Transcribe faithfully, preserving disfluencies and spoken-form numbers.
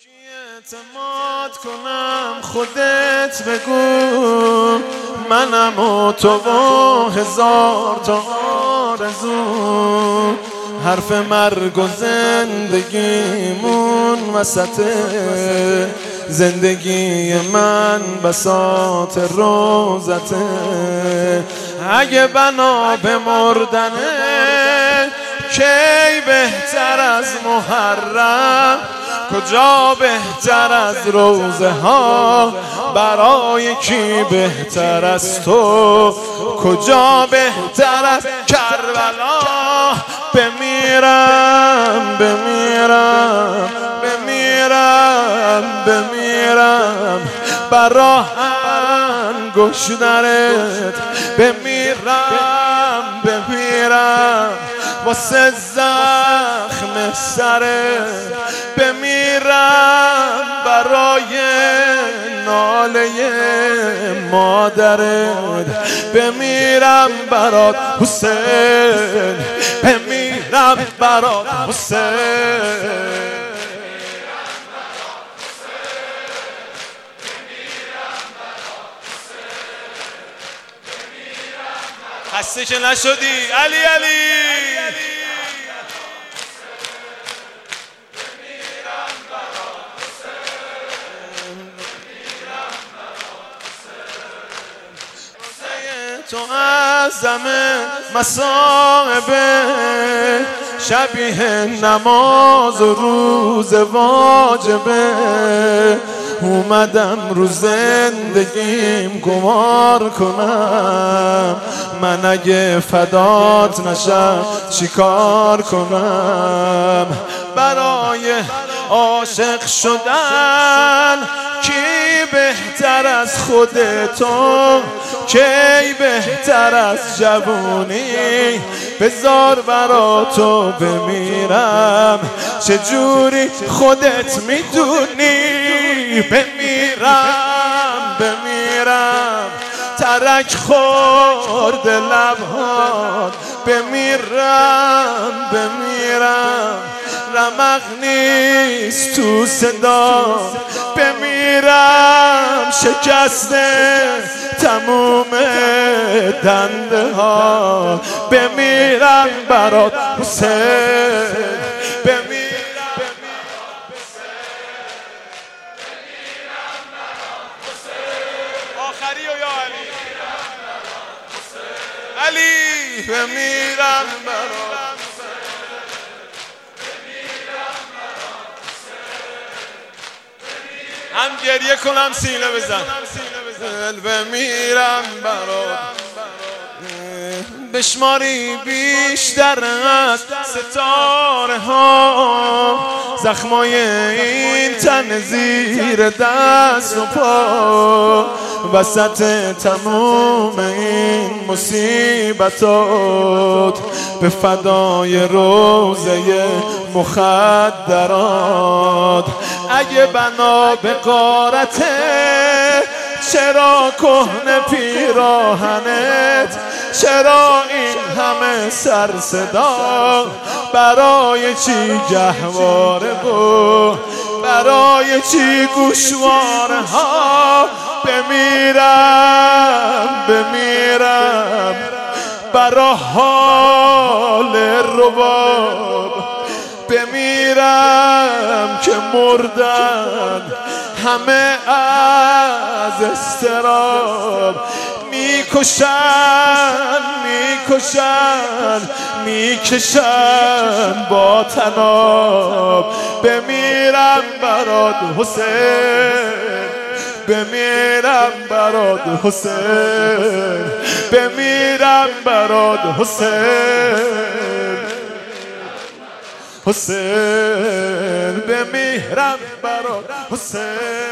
اعتماد کنم خودت بگو، منم و تو و هزار تا آرزو. حرف مرگ و زندگیمون وسط زندگی من بساط روزته. اگه بنا به مردنه کی بهتر از محرم، کجا بهتر از روزه ها، برای کی بهتر از تو، کجا بهتر از کربلا. بمیرم بمیرم بمیرم بمیرم برا انگشترت، بمیرم بمیرم واسه زخم سرت، بمیرم برای ناله مادرت، بمیرم برات حسین، بمیرم برات حسین. خسته که نشدی علی علی. تو اعظم مصائبه، شبیه نماز و روز واجبه. اومدم رو زندگیم گمار کنم، من اگه فدات نشم چیکار کنم؟ برای عاشق شدن کی بهتر از خودتو، کی بهتر از جوونی؟ بذار برا تو بمیرم، چجوری خودت میدونی؟ بمیرم بمیرم ترک خورد لبهات، بمیرم بمیرم رمق نیست تو صدا، بمیرم شکسته تموم دنده ها، بمیرم برات حسین، بمیرم آخری و یا علی علی، بمیرم برات هم گریه کنم سینه بزن، بمیرم برات. بشماری بیشتر از ستاره ها، زخمای این تن زیر دست و پا، وسط تموم این مصیبتات، به فدای روزه مخدرات. اگه بنا به غارته چرا کهنه پیراهنت، چرا این همه سر صدا؟ برای چی گهواره و برای چی گوشواره ها؟ بمیرم بمیرم برا حال رباب، بمیرم که مردن همه از استراب. میکشن میکشن میکشن با تناب، بمیرم برات حسین، بمیرم برات حسین، بمیرم برات حسین، حسین بمیرم برات حسین.